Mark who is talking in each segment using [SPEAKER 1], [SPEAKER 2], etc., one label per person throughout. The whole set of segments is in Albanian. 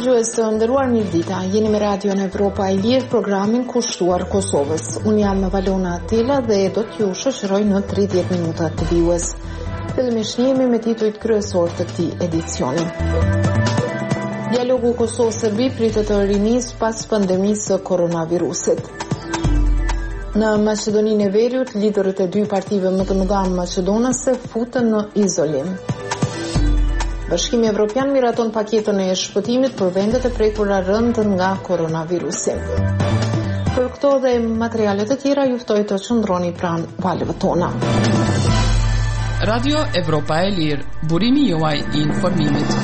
[SPEAKER 1] Dëgjues të nderuar, mirëdita. Jeni me Radion Evropa e Lirë, programin kushtuar Kosovës. Unë jam Valona Atila dhe do t'ju shoqëroj në 30 minuta të vijues. Fillimisht jemi me titujt kryesor të këtij edicioni. Dialogu Kosovë-Serbi pritet të rinis pas pandemisë së koronavirusit. Në Maqedoninë e Veriut, liderët e dy partive më të mëdha maqedonase futen në izolim. Bashkimi Evropian miraton paketën e shpëtimit për vendet e prekura rënd nga koronavirusi. Për këto dhe materialet e tjera ju ftoj të qëndroni pranë valëve tona.
[SPEAKER 2] Radio Evropa e Lirë, burimi juaj I informimit.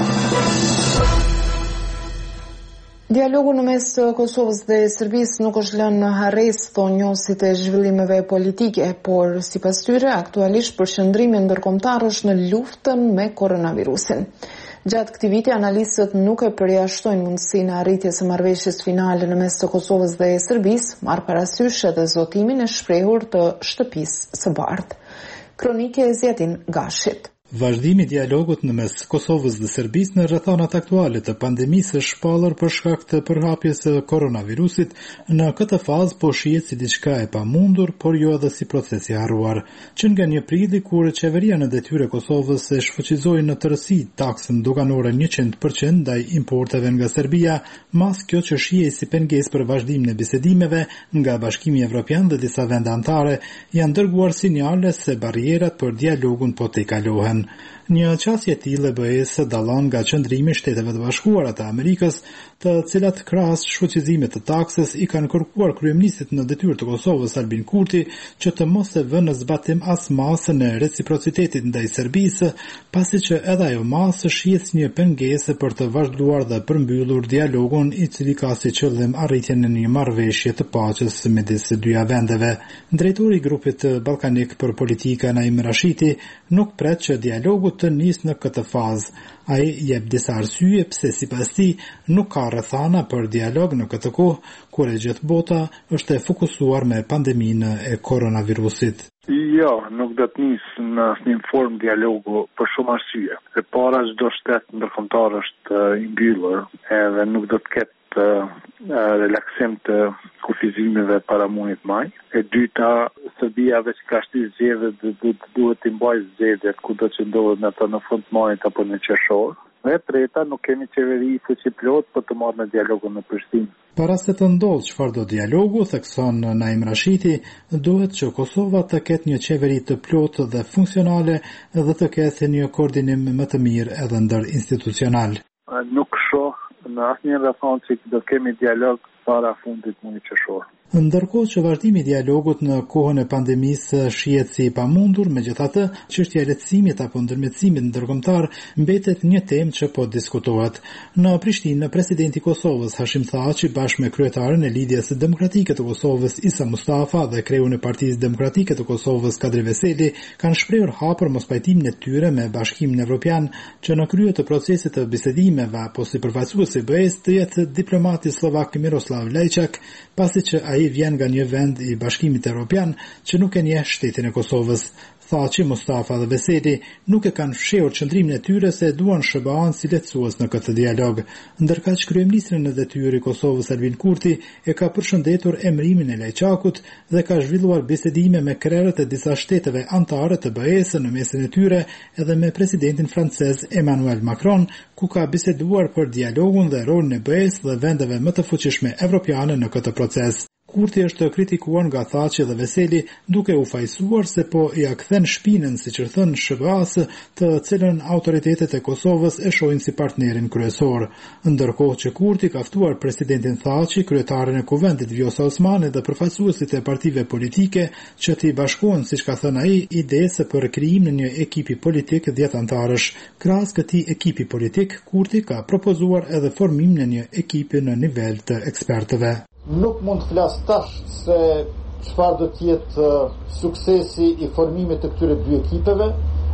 [SPEAKER 1] Dialogu në mes të Kosovës dhe Serbisë nuk është lënë në harres, thonë njësit e zhvillimeve politike, por sipas tyre aktualisht përqendrimi ndërkombëtar është në luftën me koronavirusin. Gjatë këtij viti analistët nuk e përjashtojnë mundësinë e arritjes së marrëveshjes finale në mes të Kosovës dhe Serbisë, marrë parasysh edhe zotimin e shprehur të shtëpisë së bardhë. Kronike e Zjatin Gashit.
[SPEAKER 3] Vazhdimi I dialogut në mes Kosovës dhe Serbisë në rrethanat aktuale të pandemisë është shpallur për shkak të përhapjes së koronavirusit. Në këtë fazë po shihet si diçka e pamundur, por jo edhe si proces I harruar. Që nga 1 prilli, kur qeveria në detyrë e Kosovës e shfuqizoi në tërësi taksën doganore 100% ndaj importeve nga Serbia, mas kjo që shihej si pengesë për vazhdimin e bisedimeve nga Bashkimi Evropian dhe disa vende anëtare, janë dërguar sinjale se barrierat për dialogun po tejkalohen. Një qasje tillë BE-s dallon nga qëndrimi I Shteteve të Bashkuara të Amerikës, të cilat krahas shfuqizimit të taksës I kanë kërkuar kryeministit në detyrë të Kosovës Albin Kurti që të mos e vënë në zbatim as masën e reciprocitetit ndaj Serbisë, pasi që edhe ajo masë shihet si një pengesë për të vazhduar dhe përmbyllur dialogun I cili ka si qëllim arritjen e një marrëveshje të paqes midis dyja vendeve. Drejtori I grupit ballkanik për politika Naim Rashiti nuk pret që dialogu të nisë në këtë fazë. Ai jep disa arsye pse sipas tij nuk ka rrethana për dialog në këtë kohë kur e gjithë bota është e fokusuar me pandeminë e koronavirusit.
[SPEAKER 4] Jo, nuk do të nisë në asnjë formë dialogu për shumë arsye. E para, çdo shtet ndërkombëtar është I mbyllur edhe nuk do të ketë relaksim të kufizimeve para muajit maj. E dyta, Serbia veç ka shtis zgjedhjet duhet të mbajë zgjedhjet kudo që ndodhen ato në fund të muajit apo në qershor. Dhe e treta, nuk kemi qeveri fuqiplot për të marrë në dialogun në Prishtinë.
[SPEAKER 3] Para se të ndodhë çfarë do dialogu, thekson Naim Rashiti, duhet që Kosova të ketë një qeveri të plotë dhe funksionale dhe të ketë një koordinim më të mirë edhe ndër institucional.
[SPEAKER 4] Nuk shoh në asnjë rrethon që do kemi dialog para fundit muajit qershor.
[SPEAKER 3] Ndërkohë që vazhdimi I dialogut në kohën e pandemisë shihet si I pamundur, megjithatë, çështja e lehtësimit apo ndërmjetësimit ndërkombëtar mbetet një temë që po diskutohet. Në Prishtinë, presidenti I Kosovës Hashim Thaçi bashkë me kryetaren e Lidhjes Demokratike të Kosovës Isa Mustafa dhe kreun e Partisë Demokratike të Kosovës Kadri Veseli kanë shprehur hapur mospajtimin e tyre me Bashkimin Evropian që në krye të procesit të bisedimeve apo si përfaqësues I BE-s të jetë diplomati slovak Miroslav Lajčak, pasi që ai vjen nga një vend I Bashkimit Evropian që nuk e njeh shtetin e Kosovës. Thaçi, Mustafa dhe Veseli nuk e kanë fshehur qëndrimin e tyre se duan SBA-n si lehtësues në këtë dialog. Ndërkaq kryeministri në detyrë I Kosovës Albin Kurti e ka përshëndetur emërimin e Lajçakut dhe ka zhvilluar bisedime me krerët e disa shteteve anëtare të BE-s në mesin e tyre edhe me presidentin francez Emmanuel Macron, ku ka biseduar për dialogun dhe rolin e BE-s dhe vendeve më të fuqishme evropiane në këtë proces. Kurti është kritikuar nga Thaçi dhe Veseli duke u fajsuar se po ja kthen shpinën, siç e thën SBA-s, të cilën autoritetet e Kosovës e shohin si partnerin kryesor. Ndërkohë që Kurti ka ftuar presidentin Thaçi, kryetaren e Kuvendit Vjosa Osmani dhe përfaqësuesit e partive politike që t'i bashkohen, siç ka thënë ai, idesë për krijimin e një ekipi politik 10 anëtarësh. Krahas këtij ekipi politik, Kurti ka propozuar edhe formimin e një ekipi në nivel të ekspertëve.
[SPEAKER 5] Nuk mund të flas tash se çfarë do të jetë suksesi I formimit të këtyre dy ekipeve.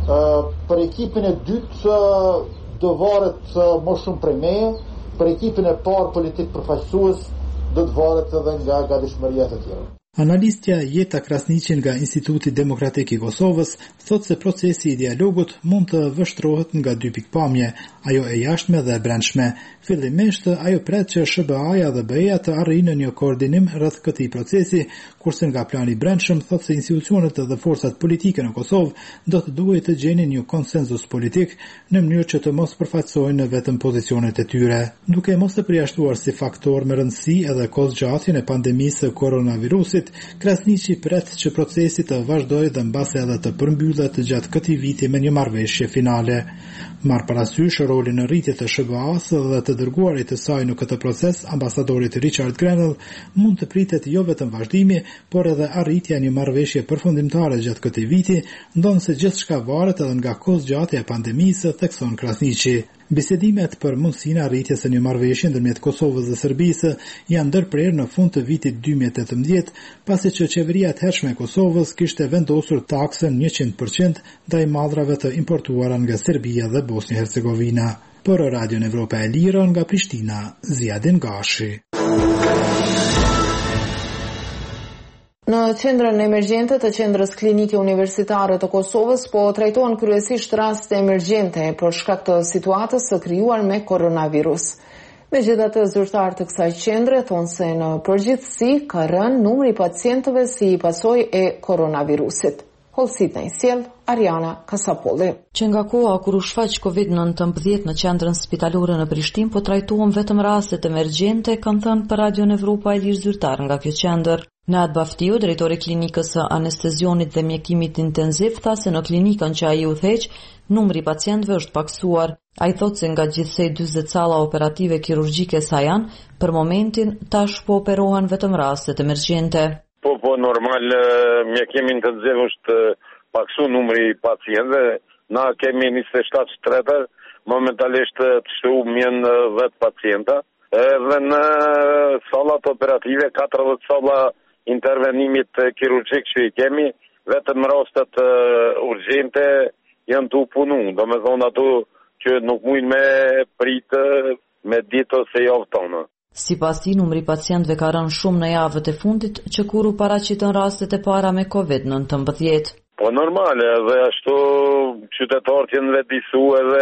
[SPEAKER 5] Për ekipin e dytë do varet më shumë prej meje, për ekipin e parë politik përfaqësues do të varet edhe nga gatishmëria të tjerë.
[SPEAKER 3] Analistja Jeta Krasniqi nga Instituti Demokratik i Kosovës thot se procesi i dialogut mund të vështrohet nga dy pikpamje, ajo e jashtme dhe e brendshme. Fillimisht, ajo pret që SBA-ja dhe BE-ja të arrijnë një koordinim rreth këtij procesi, kurse nga plani i brendshëm thot se institucionet dhe forcat politike në Kosovë do të duhet të gjenin një konsenzus politik në mënyrë që të mos përfaqësojnë vetëm pozicionet e tyre. Duke mos të përjashtuar si faktor me rëndësi edhe kozgjatjen e pandemisë së koronavirusit, Krasniqi pret që procesi të vazhdojë dhe mbase edhe të përmbyllet gjatë këtij viti me një marrëveshje finale. Marr parasysh rolin në rritje të SBA-s dhe të dërguarit të saj në këtë proces, ambasadorit Richard Grenell, mund të pritet jo vetëm vazhdimi, por edhe arritja e një marrëveshje përfundimtare gjatë këtij viti, ndonse gjithçka varet edhe nga kozgjatja e pandemisë, thekson Krasniqi. Bisedimet për mundësinë arritjes së një marrëveshje ndërmjet Kosovës dhe Serbisë janë ndërprerë në fund të vitit 2018, pasi që qeveria e hershme e Kosovës kishte vendosur taksën 100% ndaj mallrave të importuara nga Serbia dhe Bosnia-Hercegovina. Për Radion Evropa e Lirë nga Prishtina, Ziadin Gashi.
[SPEAKER 1] Në qendrën emergjente të qendrës klinike universitare të Kosovës po trajtohen kryesisht raste emergjente për shkak të situatës së krijuar me koronavirus. Megjithatë, zyrtarët të kësaj qendre thonë se në përgjithësi ka rënë numri i pacientëve si pasojë e koronavirusit. Holsit në sjell Ariana Kasapolli.
[SPEAKER 6] Që nga koha kur u shfaq COVID-19 në qendrën spitalore në Prishtinë po trajtohen vetëm rastet emergjente, kanë thënë për Radion Evropa e Lirë zyrtar nga kjo qendër. Nad Baftiu, drejtori klinikës së anestezionit dhe mjekimit intenziv, tha se në klinikën që ai udhëheq, numri i pacientëve është paksuar. Ai thotë se nga gjithsej 40 salla operative kirurgjike sa janë, për momentin tash po operohen vetëm rastet emergjente.
[SPEAKER 7] Po normal mjekim intenziv është paksu numri i pacientëve. Na kemi 27 shtretër, momentalisht të shumën 10 pacienta. Edhe në sallat operative 40 salla intervenimit kirurgjik që i kemi, vetëm rastet urgjente janë të punu, do me thonë ato që nuk mujnë me pritë me ditë ose javë tonë.
[SPEAKER 6] Sipas tij, numri i pacientëve ka rënë shumë në javët e fundit, që kur u paraqitën rastet e para me COVID-19.
[SPEAKER 7] Po normale, dhe ashtu qytetarët janë vedisu edhe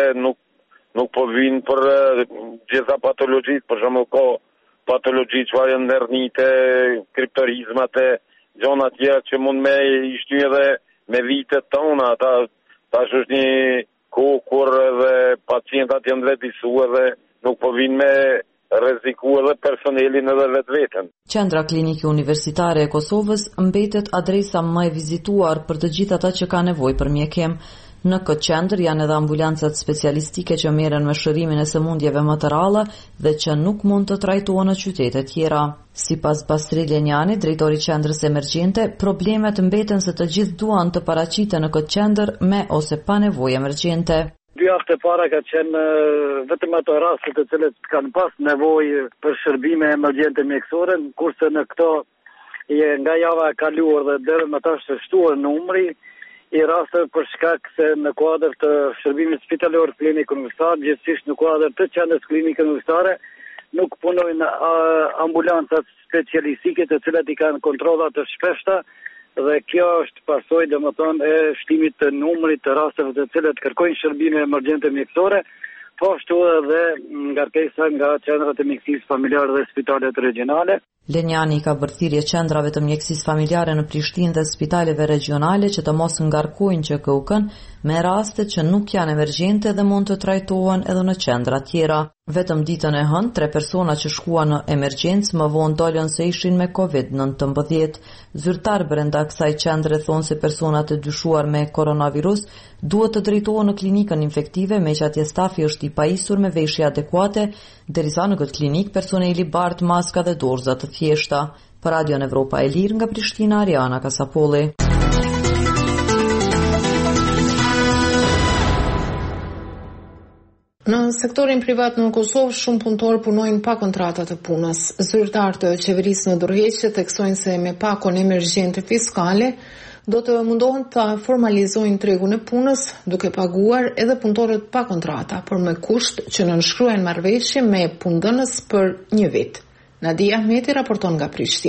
[SPEAKER 7] nuk po vinë për gjitha patologjit, për shembull ka patologji që janë hernite, kriptorizmat e gjona tjera që mund me ishtu edhe me vitet tona. Tash është një kohë kur edhe pacientat janë vedisu edhe nuk po vinë me rreziku edhe personelin edhe vetveten.
[SPEAKER 6] Qendra Klinike Universitare e Kosovës mbetet adresa më e vizituar për të gjithë ata që kanë nevojë për mjekim. Në këtë qendër janë edhe ambulancat specialistike që merren me shërimin e sëmundjeve më të rralla dhe që nuk mund të trajtohen në qytete tjera. Sipas Basri Lenjani, drejtori i qendrës emergjente, problemet mbeten se të gjithë duan të paraqiten në këtë qendër me ose pa nevojë emergjente.
[SPEAKER 8] 2 javë para ka qenë vetëm ato raste të cilët kanë pas nevojë për shërbime emergjente mjekësore, kurse në këto nga java e kaluar dhe deri më tash të shtuar numri i rasteve për shkak se në kuadër të shërbimit spitalor klinikë universitare, gjithsesi në kuadër të qendrës klinike universitare, nuk punojnë ambulancat specialistike të cilat i kanë kontrolla të shpeshta dhe kjo është pasojë domethënë e shtimit të numrit të rasteve të cilat kërkojnë shërbime emergjente mjekësore, po ashtu edhe ngarkesa nga qendrat e mjekësisë familjare dhe spitalet regjionale.
[SPEAKER 6] Lenjani ka bërthirje qendrave të mjekësisë familjare në Prishtinë dhe spitaleve regjionale që të mos ngarkojnë QKUK-n me raste që nuk janë emergjente dhe mund të trajtohen edhe në qendra tjera. Vetëm ditën e hënë, 3 persona që shkuan në emergjencë më vonë dolën se ishin me COVID-19. Zyrtar brenda kësaj qendre thonë se personat e dyshuar me koronavirus duhet të drejtohen në klinikën infektive, meqenëse stafi është i pajisur me veshje adekuate, derisa në këtë klinik personeli bart maska dhe dorza të thjeshta. Për Radion Evropa e Lirë nga Prishtina, Ariana Kasapolli.
[SPEAKER 1] Në sektorin privat në Kosovë, shumë punëtorë punojnë pa kontrata të punës. Zyrtarët të qeverisë në dorëheqje theksojnë se me pakon emergjente fiskale do të mundohen të formalizojnë tregun e punës, duke paguar edhe punëtorët pa kontrata, por me kusht që nënshkruajnë marrëveshje me punëdhënës për 1 vit. Nadia Ahmeti raporton nga Prishtina.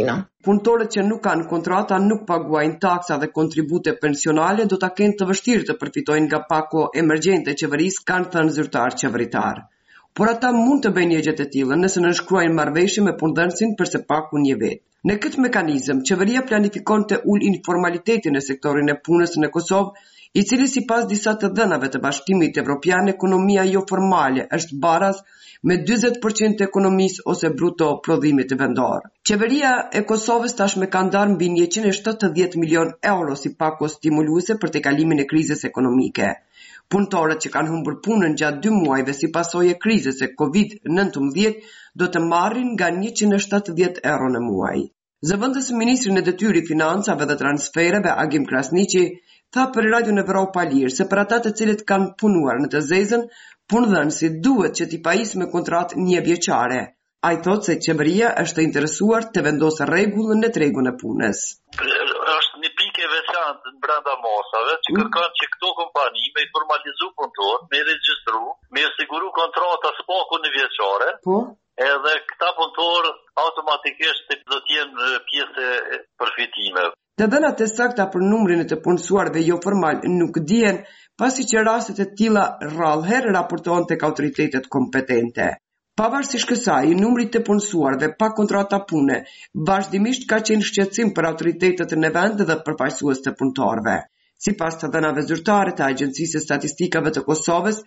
[SPEAKER 9] punëtorët që nuk kanë kontrata, nuk paguajnë taksa dhe kontribute pensionale, do ta kenë të vështirë të përfitojnë nga pako emergjente e qeverisë, kanë thënë zyrtar qeveritar. Por ata mund të bëjnë një gjë të tillë nëse nënshkruajnë marrëveshje me punëdhënësin përse paku një vetë. Në këtë mekanizëm, qeveria planifikon të ulë informalitetin në sektorin e punës në Kosovë, i cili sipas disa të dhënave të Bashkimit Evropian, ekonomia jo formale është baraz me 40% të ekonomisë ose bruto prodhimit vendor. Qeveria e Kosovës tashmë ka ndarë mbi 170 milion euro si pako stimuluese për tejkalimin e krizës ekonomike. Punëtorët që kanë humbur punën gjatë 2 muajve si pasojë e krizës e COVID-19 do të marrin nga 170 euro në muaj. Zëvendës ministri në detyrë i financave dhe transfereve Agim Krasniqi tha për Radion Evropa Lirë se për ata të cilët kanë punuar në të zezën, punëdhënësi duhet që t'i pajisë me kontratë 1 vjeçare. Ai thotë se qeveria është interesuar të vendosë rregullën në tregun e punës.
[SPEAKER 10] Është një pikë e veçantë brenda mosave që kërkon që këto kompani me i formalizu punëtor, me i regjistru, me i siguru kontrata s'paku 1 vjeçare. Edhe këta punëtor automatikisht do të jenë pjesë e përfitimeve.
[SPEAKER 9] Të dhënat e sakta për numrin e të punësuarve jo formal nuk dihen, pasi që rastet e tilla rrallëherë raportohen tek autoritetet kompetente. Pavarësisht kësaj, numri të punësuarve pa kontrata pune vazhdimisht ka qenë shqetësim për autoritetet në vend dhe përfaqësues të punëtorëve. Sipas të dhënave zyrtare të Agjencisë së Statistikave të Kosovës,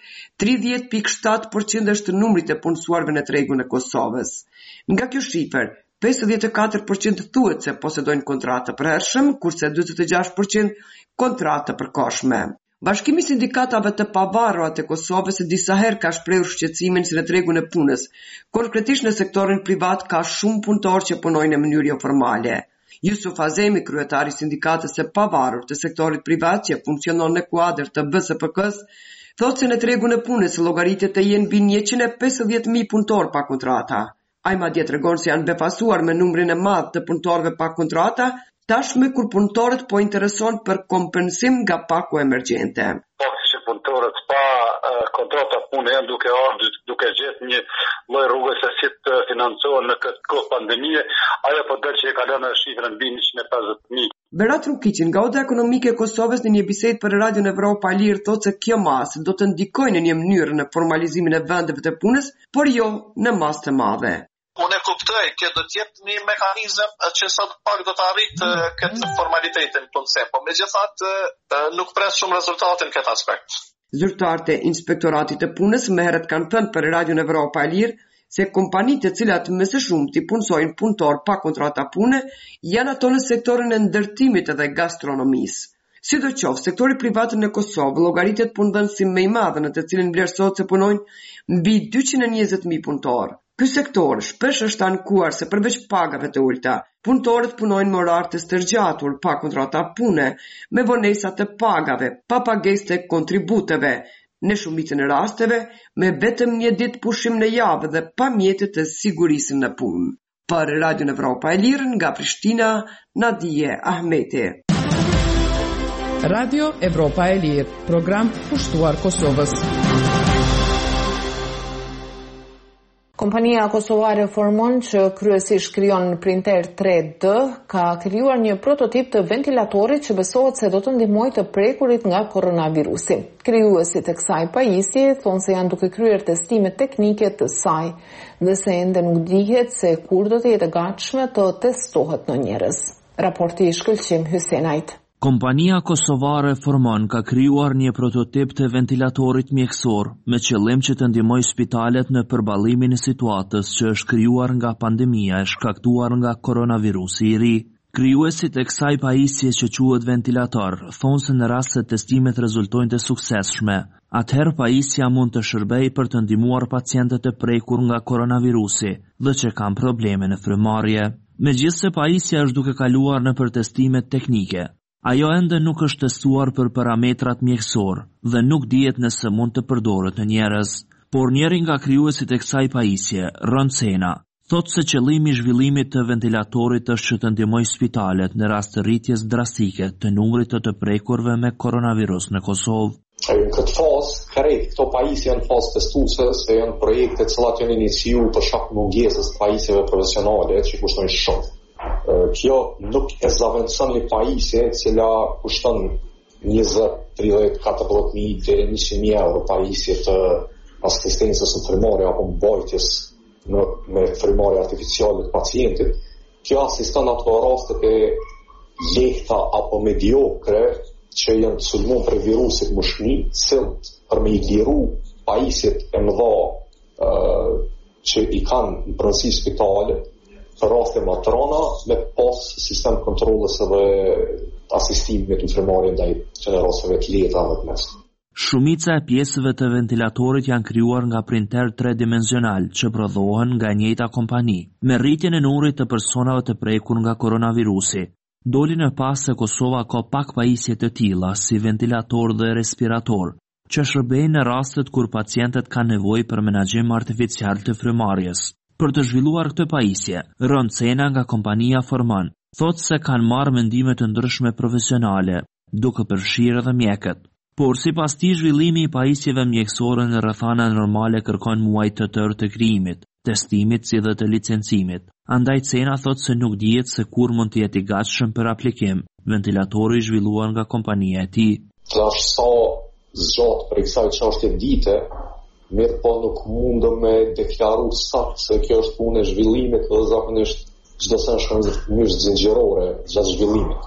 [SPEAKER 9] 30.7% është numri të punësuarve në tregun e Kosovës. Nga kjo shifër, 54% thuhet se posedojnë kontratë të përhershëm, kurse 46% kontratë të përkohshme. Bashkimi i sindikatave të pavarura të Kosovës disa herë ka shprehur shqetësimin se në tregun e punës, konkretisht në sektorin privat ka shumë punëtorë që punojnë në mënyrë jo formale. Jusuf Azemi, kryetari i sindikatës së pavarur të sektorit privat që funksionon në kuadër të BSPK-s, thotë se në tregun e punës llogaritet të jenë mbi 150.000 punëtorë pa kontrata. Ai madje tregon se janë befasuar me numrin e madh të punëtorëve pa kontrata, tashmë kur punëtorët po intereson për kompensim nga paku emergjente.
[SPEAKER 10] Punëtorët pa kontrata pune janë duke gjetë një lloj rrugë se si të financohen në këtë kohë pandemie, ajo po del që e ka lënë shifrën mbi 150.000.
[SPEAKER 9] Berat Rukiqi nga Oda Ekonomike e Kosovës në një bisedë për Radion Evropa Lirë thotë se kjo masë do të ndikojnë në një mënyrë në formalizimin e vendeve të punës, por jo në masë të madhe.
[SPEAKER 10] Unë e kuptoj, kjo do të jetë një mekanizëm që sa pak do të arritë këtë formalitetin punëse, po megjithatë nuk pres shumë rezultate në këtë aspekt.
[SPEAKER 9] Zyrtarët e Inspektoratit të Punës më herët kanë thënë për Radion Evropa Lirë se kompanitë të cilat më së shumti punësojnë punëtor pa kontrata pune janë ato në sektorin e ndërtimit dhe gastronomisë. Sidoqoftë, sektori privat në Kosovë llogaritet punëdhënësi më i madh në të cilin vlerësohet se punojnë mbi 220.000 punëtorë. Ky sektor shpesh është ankuar se përveç pagave të ulta, punëtorët punojnë me orar të stërgjatur, pa kontrata pune, me vonesa të pagave, pa pagesë të kontributeve, në shumicën e rasteve me vetëm 1 ditë pushim në javë dhe pa mjete të sigurisë në punë. Për Radion Evropa e Lirë nga Prishtina, Nadije Ahmeti.
[SPEAKER 2] Radio Evropa e Lirë, program kushtuar Kosovës.
[SPEAKER 1] Kompania kosovare Formon, që kryesisht krijon printer 3D, ka krijuar një prototip të ventilatorit që besohet se do të ndihmojë të prekurit nga koronavirusi. Krijuesit e kësaj pajisje thonë se janë duke kryer testime teknike të saj, dhe se ende nuk dihet se kur do të jetë e gatshme të testohet në njerëz. Raporti i Shkëlqim Hysenajt.
[SPEAKER 11] Kompania kosovare Formon ka krijuar një prototip të ventilatorit mjekësor me qëllim që të ndihmojë spitalet në përballimin e situatës që është krijuar nga pandemia e shkaktuar nga koronavirusi i ri. Krijuesit e kësaj pajisje që quhet ventilator thonë se në rast se testimet rezultojnë të suksesshme, atëherë pajisja mund të shërbejë për të ndihmuar pacientët e prekur nga koronavirusi dhe që kanë probleme në frymëmarrje. Megjithse pajisja është duke kaluar në testimet teknike, ajo ende nuk është testuar për parametrat mjekësor dhe nuk dihet nëse mund të përdoret në njerëz, por njëri nga krijuesit e kësaj pajisje, Ron Sena, thotë se qëllimi i zhvillimit të ventilatorit është që të ndihmojë spitalet në rast të rritjes drastike të numrit të prekurve me koronavirus në Kosovë.
[SPEAKER 12] Në këtë fazë, këto pajisje janë fazë testuese, se janë projekte të cilat janë iniciuar për shkak të mungesës të pajisjeve profesionale që kushtojnë shumë. Kjo nuk e zaventëson një pajisje cila kushton 20, 30, 40.000 deri 100.000 euro pajisje të asistencës në frymëre apo mbajtjes me frymëre artificiale të pacientit. Kjo asiston ato rastet e lehta apo mediokre që janë të sulmuar për virusit mushni, për me i liru pajisjet e mëdha që i kanë në pronësi spitale për raste matrona me pas sistem kontrolës dhe asistimit në frymëre ndaj këtyre rasteve të lehta dhe të mëdha.
[SPEAKER 11] Shumica e pjesëve të ventilatorit janë krijuar nga printer 3-dimensional që prodhohen nga njëjta kompani. Me rritjen e numrit të personave të prekur nga koronavirusi, doli në pas se Kosova ka pak pajisje të tilla si ventilator dhe respirator, që shërbejnë në rastet kur pacientët kanë nevojë për menaxhim artificial të frymarrjes. Për të zhvilluar këtë pajisje, Ron Cena nga kompania Forman thotë se kanë marrë mendime të ndryshme profesionale, duke përfshirë edhe mjekët. Por sipas tij zhvillimi i pajisjeve mjekësore në rrethana normale kërkon muaj të tërë të krijimit, testimit si dhe të licencimit. Andaj Cena thotë se nuk dihet se kur mund të jetë i gatshëm për aplikim ventilatori i zhvilluar nga kompania e tij.
[SPEAKER 12] Tash sa zgjat për kësaj çështje dite, mirë po nuk mundëm me deklaru sakt se kjo është punë e zhvillimit dhe zakonisht çdo sen shkon në mënyrë zinxhirore gjatë zhvillimit.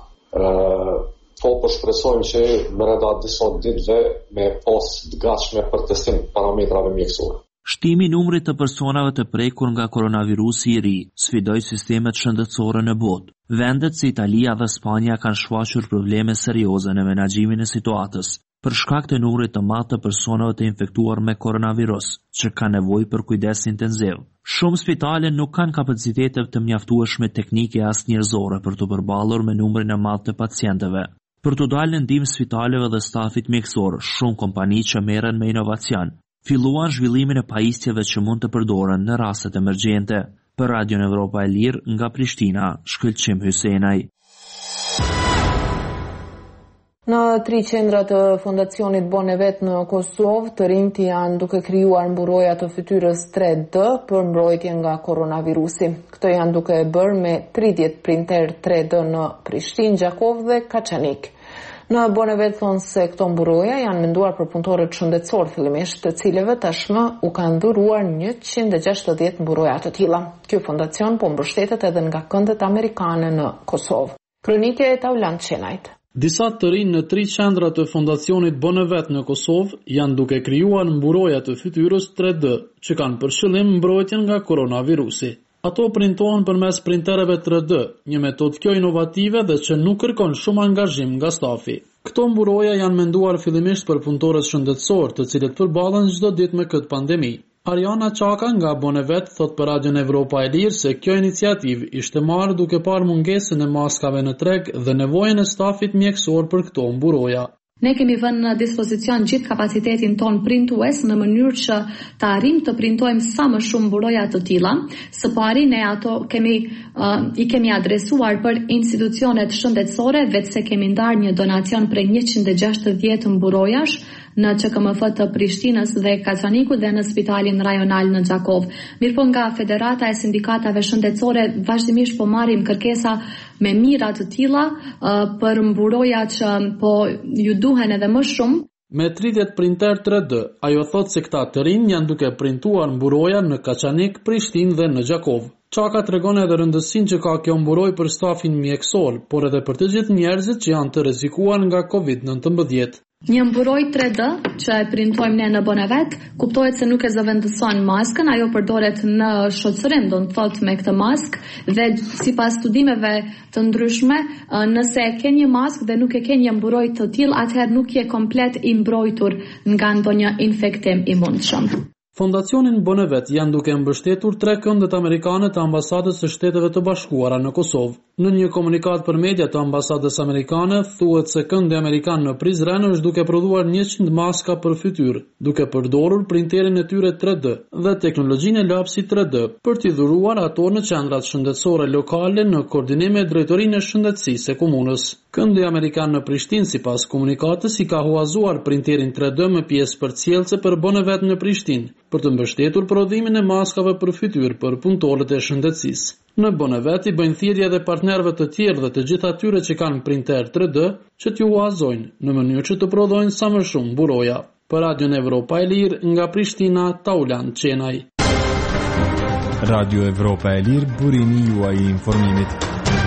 [SPEAKER 12] Po shpresojmë që brenda disa ditëve me pas të gatshme për testim parametrave mjekësore.
[SPEAKER 11] Shtimi i numrit të personave të prekur nga koronavirusi i ri sfidoi sistemet shëndetësore në botë. Vendet si Italia dhe Spanja kanë shfaqur probleme serioze në menaxhimin e situatës për shkak të numrit të madh të personave të infektuar me koronavirus, që kanë nevojë për kujdes intensiv. Shumë spitale nuk kanë kapacitete të mjaftueshme teknike as njerëzore për të përballur me numrin e madh të pacientëve. Për të dalë në ndihmë spitaleve dhe stafit mjekësor, shumë kompani që merren me inovacion filluan zhvillimin e pajisjeve që mund të përdoren në rastet emergjente. Për Radion Evropa e Lirë nga Prishtina, Shkëlqim Hysenaj.
[SPEAKER 1] Në 3 qendra të Fondacionit Bonevet në Kosovë, të rinjt janë duke krijuar mburoja të fytyrës 3D për mbrojtje nga koronavirusi. Këto janë duke bërë me 30 printer 3D në Prishtinë, Gjakov dhe Kaçanik. Në Bonevet thonë se këto mburoja janë menduar për punëtorët shëndetësor fillimisht, të cilëve tashmë u kanë dhuruar 160 mburoja të tilla. Ky fondacion po mbështetet edhe nga këndet amerikane në Kosovë. Kronike e Taulant Qenajt.
[SPEAKER 13] Disa të rinj në 3 qendra të Fondacionit Bonevet në Kosovë janë duke krijuar mburoja të fytyrës 3D, që kanë për qëllim mbrojtjen nga koronavirusi. Ato printohen përmes printereve 3D, një metodë kjo inovative dhe që nuk kërkon shumë angazhim nga stafi. Këto mburoja janë menduar fillimisht për punëtorët shëndetësor, të cilët përballen çdo ditë me këtë pandemi. Ariana Çaka nga Bonevet thot për Radion Evropa e Lirë se kjo iniciativë ishte marrë duke parë mungesën e maskave në treg dhe nevojën e stafit mjekësor për këto mburoja.
[SPEAKER 14] Ne kemi vënë në dispozicion gjithë kapacitetin ton printues në mënyrë që të arrijmë të printojmë sa më shumë mburoja të tilla. Së pari ne ato i kemi adresuar për institucionet shëndetësore, vetë se kemi ndarë një donacion për 160 mburojash në QKMF të Prishtinës dhe Kaçanikut dhe në Spitalin Rajonal në Gjakov. Mirëpo nga Federata e Sindikatave Shëndetësore vazhdimisht po marrim kërkesa me mira të tilla për mburoja që po ju duhen edhe më shumë.
[SPEAKER 13] Me 30 printer 3D, ajo thot se këta të rinj janë duke printuar mburoja në Kaçanik, Prishtinë dhe në Gjakov. Çaka tregon edhe rëndësinë që ka kjo mburojë për stafin mjekësor, por edhe për të gjithë njerëzit që janë të rrezikuar nga COVID-19.
[SPEAKER 14] Një mburojë 3D që e printojmë ne në Bonevet, kuptohet se nuk e zëvendëson maskën, ajo përdoret në shoqërim, do të thotë me këtë maskë dhe sipas studimeve të ndryshme, nëse e ke një maskë dhe nuk e ke një mburojë të tillë, atëherë nuk je komplet i mbrojtur nga ndonjë infektim i mundshëm.
[SPEAKER 13] Fondacionin Bonevet janë duke mbështetur 3 këndet amerikane të ambasadës së Shteteve të Bashkuara në Kosovë. Në një komunikat për media të ambasadës amerikane, thuhet se këndi amerikan në Prizren është duke prodhuar 100 maska për fytyrë, duke përdorur printerin e tyre 3D dhe teknologjinë e lapsit 3D për t'i dhuruar ato në qendrat shëndetësore lokale në koordinim me Drejtorinë e Shëndetësisë së komunës. Këndi amerikan në Prishtinë sipas komunikatës i ka huazuar printerin 3D me pjesë përcjellëse për Bonevet në Prishtinë për të mbështetur prodhimin e maskave për fytyrë për punëtorët e shëndetësisë. Në Bonevet i bëjnë thirrje edhe partnerëve të tjerë dhe të gjithë atyre që kanë printer 3D që t'ju huazojnë në mënyrë që të prodhojnë sa më shumë buroja. Për Radion Evropa e Lirë nga Prishtina, Taulan Qenaj.
[SPEAKER 15] Radio Evropa e Lirë, burimi juaj i informimit.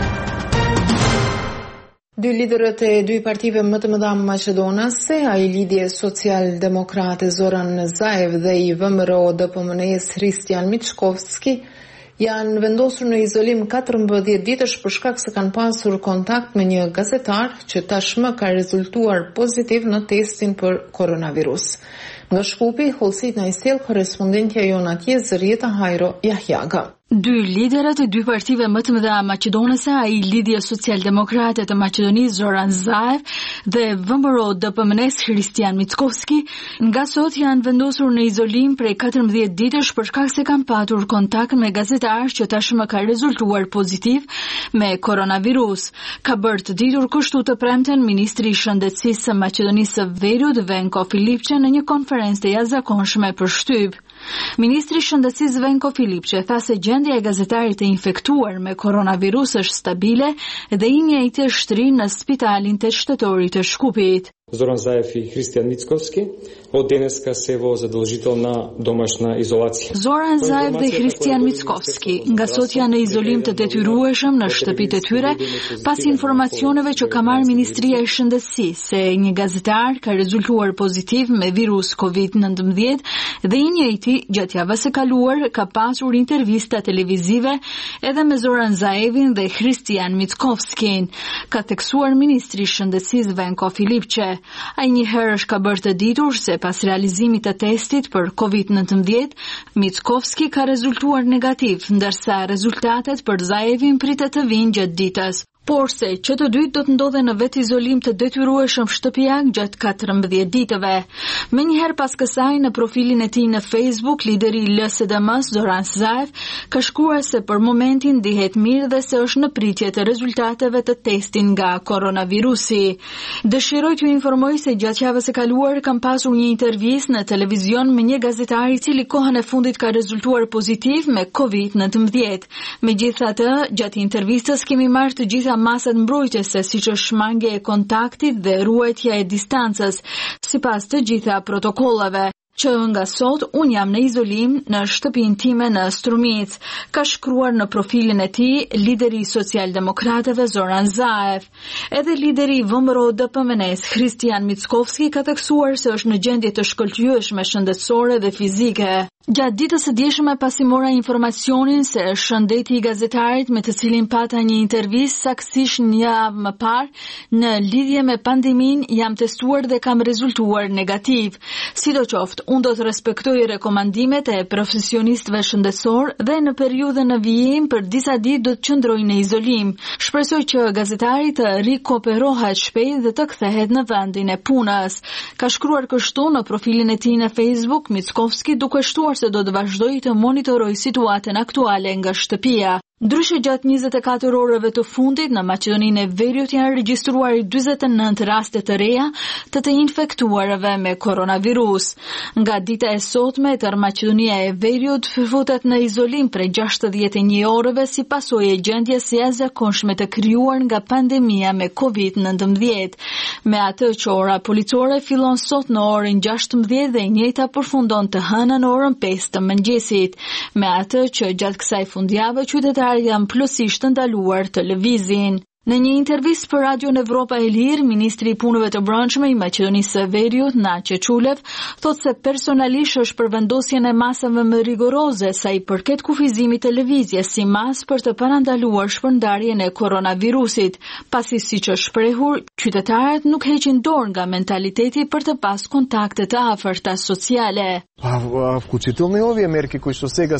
[SPEAKER 1] Dy liderët e dy partive më të mëdha maqedonase, ai Lidhje Social-Demokrate Zoran Zaev dhe i VMRO-DPMNE-s Hristijan Miçkovski, janë vendosur në izolim 14 ditësh për shkak se kanë pasur kontakt me një gazetar që tashmë ka rezultuar pozitiv në testin për koronavirus. Nga Shkupi, Holsit na i sjell korrespondentja jon atje Zërieta Hajro Jahjaga.
[SPEAKER 16] Dy liderët e dy partive më të mëdha maqedonase, ai Lidhja Social-Demokrate të Maqedonisë Zoran Zaev dhe VMRO-DPMNE-s Hristijan Miçkovski, nga sot janë vendosur në izolim prej 14 ditësh për shkak se kanë patur kontakt me gazetar që tashmë ka rezultuar pozitiv me koronavirus. Ka bërë të ditur kështu të premten ministri i shëndetësisë së Maqedonisë së Veriut Venko Filipçe në një konferencë të jashtëzakonshme për shtyp. Ministri i shëndetësisë Venko Filipçe tha se gjendja e gazetarit të infektuar me koronavirus është stabile dhe i njëjti është shtrirë në spitalin të shtetorit të Shkupit.
[SPEAKER 17] Zoran Zaev и Християн Мицковски от денеска се во задължителна домашна изолация.
[SPEAKER 16] Zoran Zaev dhe Hristijan Miçkovski nga sot janë në izolim të detyrueshëm në shtëpitë e tyre pas informacioneve që ka marrë Ministria e Shëndetësisë se një gazetar ka rezultuar pozitiv me virus COVID-19 dhe i njëjti gjatë javës së kaluar ka pasur intervista televizive edhe me Zoran Zaevin dhe Hristijan Miçkovskin, ka theksuar Ministri i Shëndetësisë Venko Filipçe. Ai një herë është ka bërë të ditur se pas realizimit të testit për COVID-19, Miçkovski ka rezultuar negativ, ndërsa rezultatet për Zaevin pritet të vinë gjatë ditës. Por se që të dytë do të ndodhen në vetë izolim të detyrueshëm shtëpiak gjatë 14 ditëve. Me njëherë pas kësaj në profilin e tij në Facebook, lideri i LSDM-s Zoran Zaev ka shkruar se për momentin ndihet mirë dhe se është në pritje të rezultateve të testit nga koronavirusi. Dëshiroj t'ju informoj se gjatë javës së kaluar kam pasur një intervistë në televizion me një gazetar i cili kohën e fundit ka rezultuar pozitiv me COVID-19. Megjithatë, gjatë intervistës kemi marrë të gjitha masat mbrojtëse siç është shmangja e kontaktit dhe ruajtja e distancës, sipas të gjitha protokollave. Që nga sot unë jam në izolim në shtëpinë time në Strumic, ka shkruar në profilin e tij lideri i Social-Demokratëve Zoran Zaev. Edhe lideri i VMRO-DPMNE-s Hristijan Miçkovski ka theksuar se është në gjendje të shkëlqyeshme shëndetësore dhe fizike. Gjatë ditës së dieshme pasi mora informacionin se shëndeti i gazetarit me të cilin pata një intervistë saktësisht një javë më parë në lidhje me pandeminë, jam testuar dhe kam rezultuar negativ. Sidoqoftë, unë do të respektoj rekomandimet e profesionistëve shëndetësor dhe në periudhën në vijim për disa ditë do të qëndroj në izolim. Shpresoj që gazetari të rikooperohet shpejt dhe të kthehet në vendin e punës. Ka shkruar kështu në profilin e tij në Facebook Miçkovski, duke shtuar se do të vazhdoj të monitoroj situatën aktuale nga shtëpia. Ndryshe gjatë 24 orëve të fundit në Maqedoninë e Veriut janë regjistruar 49 raste të reja të infektuarve me koronavirus. Nga dita e sotme, tërë Maqedonia e Veriut futet në izolim prej 61 orëve si pasojë e gjendjes së jashtëzakonshme të krijuar nga pandemia me COVID-19. Me atë që ora policore fillon sot në orën 16 dhe e njëjta përfundon të hënën në orën 5 të mëngjesit. Me atë që gjatë kësaj fundjavë qytetarët janë plotësisht të ndaluar të lëvizin. Në një intervistë për Radion Evropa e Lirë, ministri i punëve të brendshme i Maqedonisë së Veriut, Naçe Çulev, thotë se personalisht është për vendosjen e masave më rigoroze sa i përket kufizimit të lëvizjes si masë për të parandaluar shpërndarjen e koronavirusit, pasi siç është shprehur, qytetarët nuk heqin dorë nga mentaliteti për të pas kontakte të afërta sociale.
[SPEAKER 18] Включително и овие мерки кои што сега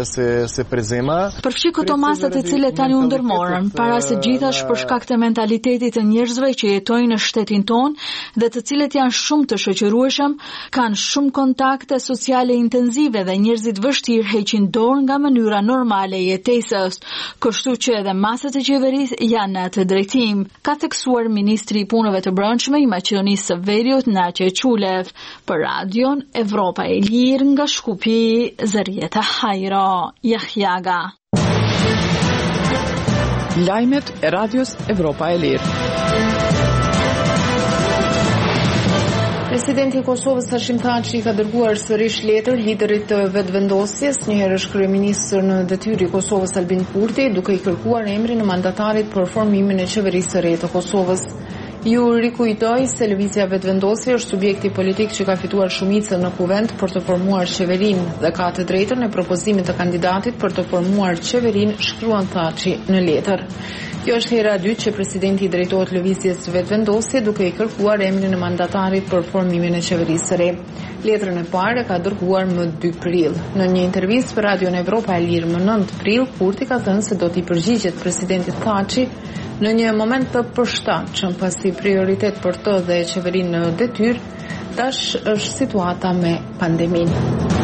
[SPEAKER 18] се презема.
[SPEAKER 16] Përfshi këto masat e cilet tani u ndërmorën, para së gjithash për shkak të mentalitetit të njerëzve që jetojnë në shtetin ton dhe të cilët janë shumë të shoqërueshëm, kanë shumë kontakte sociale intenzive dhe njerëzit vështirë heqin dorë nga mënyra normale e jetesës, kështu që edhe masat e qeverisë janë në atë drejtim, ka theksuar ministri i punëve të brendshme i Maqedonisë së Veriut, Naçe Çulev, për Radion Evropa e Lirë nga Shkupi, Zërieta Hajro Jahjaga.
[SPEAKER 2] Lajmet e Radios Evropa e Lirë.
[SPEAKER 1] Presidenti i Kosovës Hashim Thaçi ka dërguar sërish letër liderit të vetëvendosjes, njëherësh kryeministër në detyrë i Kosovës Albin Kurti, duke i kërkuar emrin e mandatarit për formimin e qeverisë së re të Kosovës. Ju rikujtoj se lëvizja vetëvendosje është subjekti politik që ka fituar shumicën në kuvend për të formuar qeverinë dhe ka të drejtën e propozimit të kandidatit për të formuar qeverinë, shkruan Thaçi në letër. Kjo është hera e dytë që presidenti i drejtohet lëvizjes vetëvendosje duke i kërkuar emrin e mandatarit për formimin e qeverisë së re. Letrën e parë ka dërguar më 2 prill. Në një intervistë për Radion Evropa e Lirë më 9 prill, Kurti ka thënë se do t'i përgjigjet presidentit Thaçi në një moment të përshtatshëm pasi prioritet për të dhe qeverinë në detyrë tash është situata me pandeminë.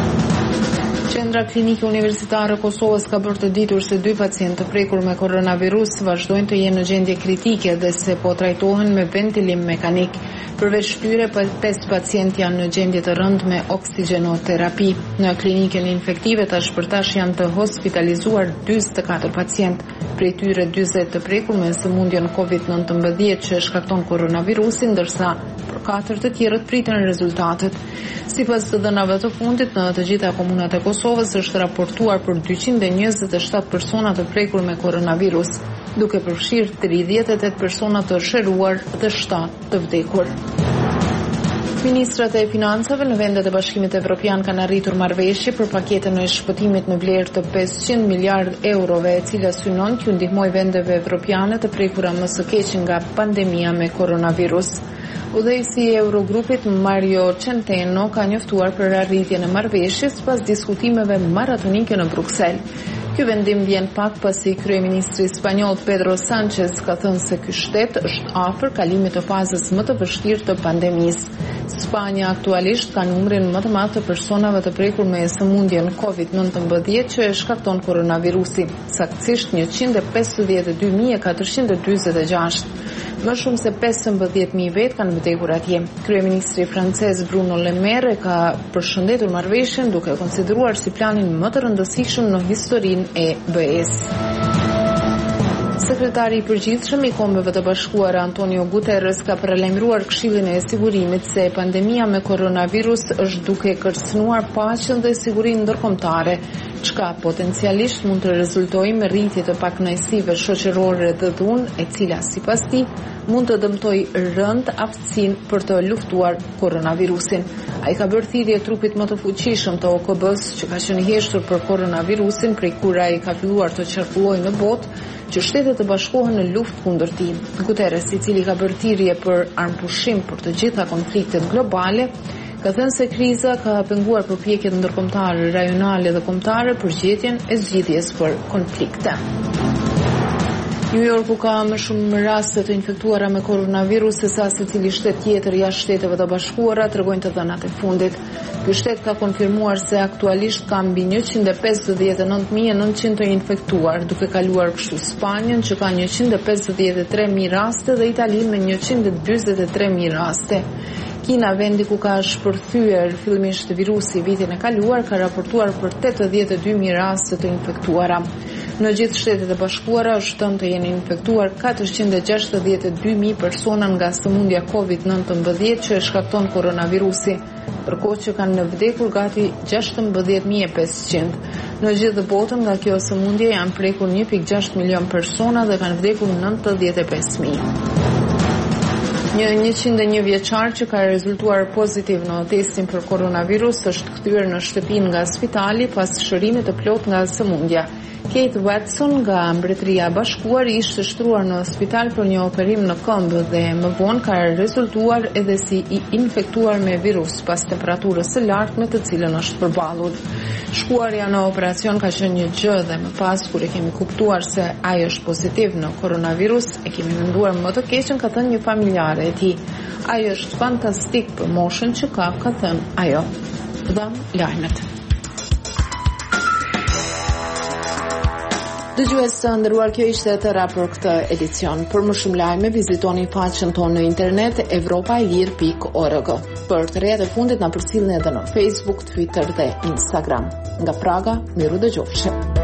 [SPEAKER 1] Qendra Klinike Universitare e Kosovës ka bërë të ditur se 2 pacientë të prekur me koronavirus vazhdojnë të jenë në gjendje kritike dhe se po trajtohen me ventilim mekanik. Përveç tyre, 5 pacientë janë në gjendje të rëndë me oksigenoterapi. Në klinikën infektive tash janë të hospitalizuar 44 pacientë, prej tyre 40 të prekur me sëmundjen COVID-19 që shkakton koronavirusin, ndërsa për 4 të tjerët pritën rezultatet. Sipas të dhënave të fundit, në të gjitha komunat e Kosovës është raportuar për 227 persona të prekur me koronavirus, duke përfshirë 38 persona të shëruar dhe 7 të vdekur. Ministrat e financave në vendet e Bashkimit Evropian kanë arritur marrëveshje për paketën e shpëtimit në vlerë të 500 miliard eurove, e cila synon t'ju ndihmojë vendeve evropiane të prekura më së keq nga pandemia me koronavirus. Udhëheqësi i Eurogrupit Mario Centeno ka njoftuar për arritjen e marrëveshjes pas diskutimeve maratonike në Bruksel. Ky vendim vjen pak pasi kryeministri spanjoll Pedro Sánchez ka thënë se ky shtet është afër kalimit të fazës më të vështirë të pandemisë. Spanja aktualisht ka numrin më të madh të personave të prekur me sëmundjen COVID-19 që e shkakton koronavirusi, saktësisht 152.446. Më shumë se 15.000 vetë kanë vdekur atje. Kryeministri francez Bruno Le Maire ka përshëndetur marrëveshjen duke konsideruar si planin më të rëndësishëm në historinë e BE-s. Sekretari i përgjithshëm i Kombeve të Bashkuara Antonio Guterres ka paralajmëruar Këshillin e Sigurimit se pandemia me koronavirus është duke kërcënuar paqen dhe sigurinë ndërkombëtare, çka potencialisht mund të rezultojë me rritje të pakënaqësive shoqërore dhe dhunë, e cila sipas tij mund të dëmtojë rënd aftësinë për të luftuar koronavirusin. Ai ka bërë thirrje trupit më të fuqishëm të OKB-s që ka qenë i heshtur për koronavirusin prej kur ai ka filluar të qarkullojë në botë, që shtetet të bashkohen në luftë kundër tij. Guterres, i cili ka bërë thirrje për armpushim për të gjitha konfliktet globale, ka thënë se kriza ka penguar përpjekjet ndërkombëtare, rajonale dhe kombëtare për gjetjen e zgjidhjes për konflikte. New Yorku ka më shumë raste të infektuara me koronavirus se sa secili shtet tjetër jashtë Shteteve të Bashkuara, tregojnë të dhënat e fundit. Ky shtet ka konfirmuar se aktualisht ka mbi 159.900 të infektuar, duke kaluar kështu Spanjën që ka 153.000 raste dhe Italinë me 143.000 raste. Kina, vendi ku ka shpërthyer fillimisht virusi vitin e kaluar, ka raportuar për 82.000 raste të infektuara. Në gjithë Shtetet e Bashkuara është thënë të jenë infektuar 462.000 persona nga sëmundja COVID-19 që e shkakton koronavirusi, përkohë që kanë në vdekur gati 16.500. Në gjithë botën nga kjo sëmundje janë prekur 1.6 milion persona dhe kanë vdekur 95.000. Një 101 vjeçar që ka rezultuar pozitiv në testin për koronavirus është kthyer në shtëpinë nga spitali pas shërimit të plot nga sëmundja. Kate Watson nga Mbretëria e Bashkuar ishte shtruar në spital për një operim në këmbë dhe më vonë ka rezultuar edhe si i infektuar me virus pas temperaturës së lartë me të cilën është përballur. Shkuarja në operacion ka qenë një gjë dhe më pas kur e kemi kuptuar se ai është pozitiv në koronavirus, e kemi menduar më të keqen, ka thënë një familjare e tij. Ai është fantastik për moshën që ka thënë ajo. Dham lajmet. Dëgjues të nderuar, kjo ishte tëra për këtë edicion. Për më shumë lajme, vizitoni faqen tonë në internet evropaelir.org. Për të reja të fundit na përcjellni edhe në Facebook, Twitter dhe Instagram. Nga Praga, miru dëgjofshim.